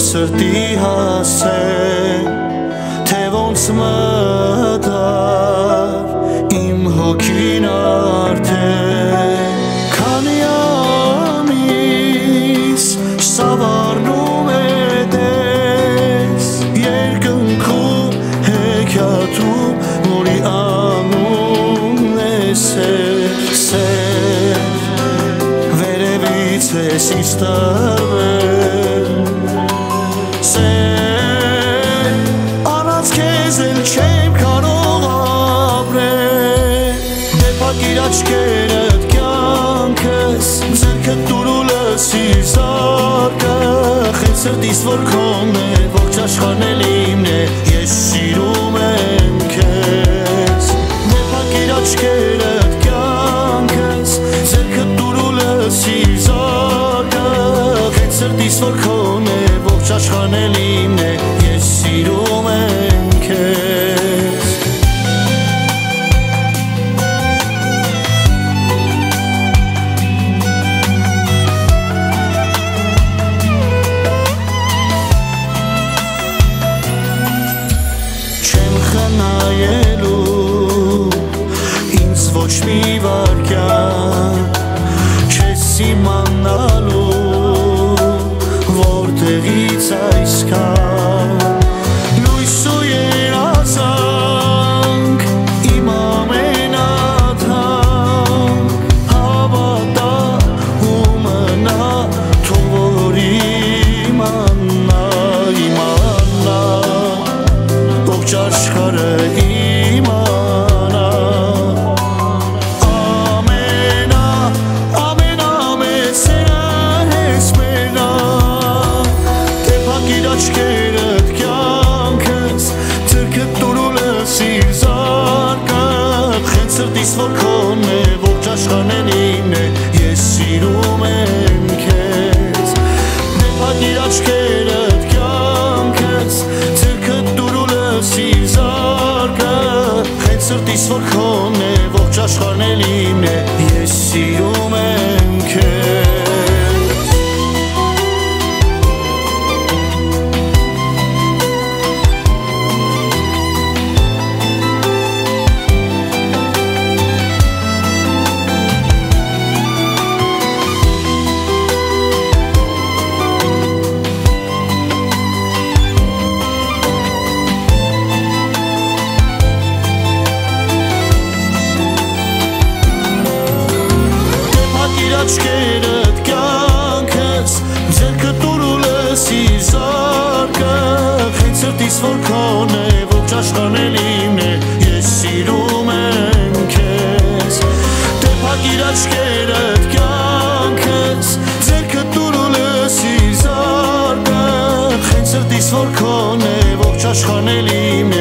սրտի հասել, թե ոնց մտար իմ հոգին արդեն, քանի ամիս սավառնում է դες, երկնքում հեքիաթում, որի անունն է սեր, վերևից ես ինձ տրվել, առանց քեզ էլ չեմ կարող ապրել, դե փակիր աչքերդ կյանքս, ձեռքդ տուր ու լսիր զարկը, խենթ սրտիս որ քոնն է, ողջ աշխարհն էլ իմն է, ես սիրում եմ քեզ, դե փակիր աչքերդ կյանքս, ձեռքդ տուր ու լսիր զարկը, խենթ սրտիս որ քոնն է, ողջ աշխարհն էլ իմն է, ես սիրում եմ քեզ, չեմ խնայելու ինձ ոչ մի վայրկյան, չես իմանալու որտեղից այսքան, լույս ու երազանք իմ ամենաթանկ, հավատա ու մնա, թող որ իմանա, ողջ աշխարհը իմանա, ամենամեծ սերը ես մենակ, դե փակիր աչքերդ կյանքս, ձեռքդ տուր ու լսիր զարկը, խենթ սրտիս որ քոնն է, ողջ աշխարհն էլ իմն է, ես սիրում եմ քեզ, դե փակիր աչքերդ կյանքս, ձեռքդ տուր ու լսիր զարկը, խենթ սրտիս որ քոնն է, ողջ աշխարհն էլ իմն է, ես սիրում եմ քեզ, աչքերդ կյանքս, ձեռքդ տուր ու լսիր զարկը, խենթ սրտիս որ քոնն է, ողջ աշխարհն էլ իմն է, ես սիրում եմ քեզ, դե փակիր աչքերդ կյանքս, ձեռքդ տուր ու լսիր զարկը, խենթ սրտիս որ քոնն է, ողջ աշխարհն էլ իմն է,